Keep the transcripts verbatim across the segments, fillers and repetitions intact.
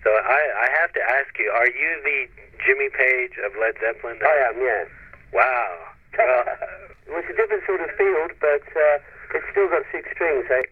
So I, I have to ask you, are you the Jimmy Page of Led Zeppelin? I am, yes. Wow. Well, well, it's a different sort of field, but uh, it's still got six strings, eh?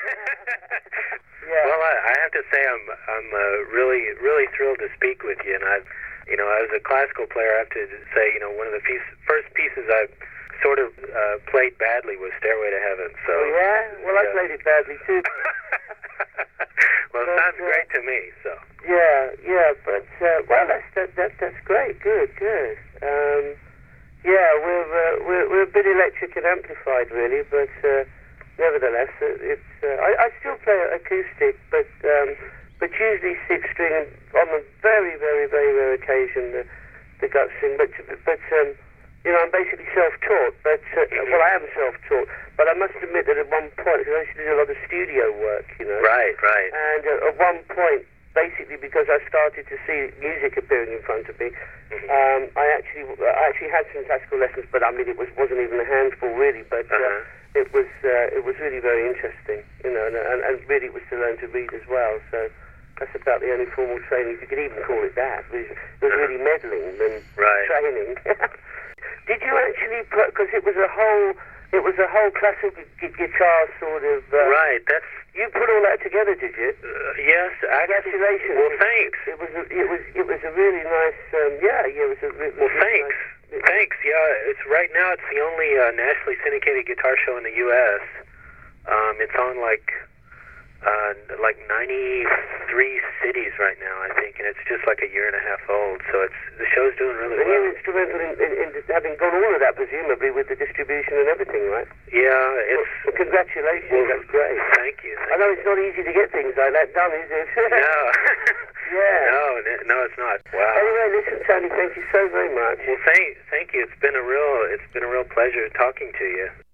Yeah. Well, I, I have to say I'm I'm uh, really really thrilled to speak with you, and I, you know, as a classical player, I have to say, you know, one of the piece, first pieces I sort of uh, played badly was Stairway to Heaven. So. Oh, yeah? Well, yeah. I played it badly too. Well, it but, sounds uh, great to me. So. Yeah, yeah, but uh, well, that's that, that that's great. Good, good. Um, yeah, we're, uh, we're we're a bit electric and amplified, really, but uh, nevertheless, it, it's. Uh, I, I still play acoustic, but um, but usually six string, and on a very, very, very rare occasion the the gut string. But but um, you know, I'm basically self-taught. But uh, well, I am self-taught. But I must admit that at one point, because I used to do a lot of studio work, you know. Right, right. And uh, at one point, basically because I started to see music appearing in front of me, Mm-hmm. um, I actually I actually had some classical lessons, but I mean it was wasn't even a handful really. But uh, Uh-huh. it was uh, it was really very interesting, you know, and, and, and really it was to learn to read as well. So that's about the only formal training, if you could even call it that. It was, it was really meddling than Right. training. Did you actually? Because it was a whole it was a whole classical gu- guitar sort of. Uh, Right. That's. You put all that together, did you? Uh, yes. Actually, Congratulations. well, thanks. It was a, it was it was a really nice um, yeah yeah it was a re- Well, really thanks. nice, Thanks. Yeah, it's right now. It's the only uh, nationally syndicated guitar show in the U S Um, it's on like uh, like ninety-three cities right now, I think, and it's just like a year and a half old. So it's the show's doing really And you're well. instrumental in, in, in having done all of that, presumably, with the distribution and everything, right? Yeah, it's. Well, congratulations, Well, that's great. Thank you. I Thank know you. it's not easy to get things like that done, is it? No. Yeah. No, n- no, it's not. Wow. Anyway, listen, Tony, thank you so very much. Well, thank, thank you. It's been a real, it's been a real pleasure talking to you.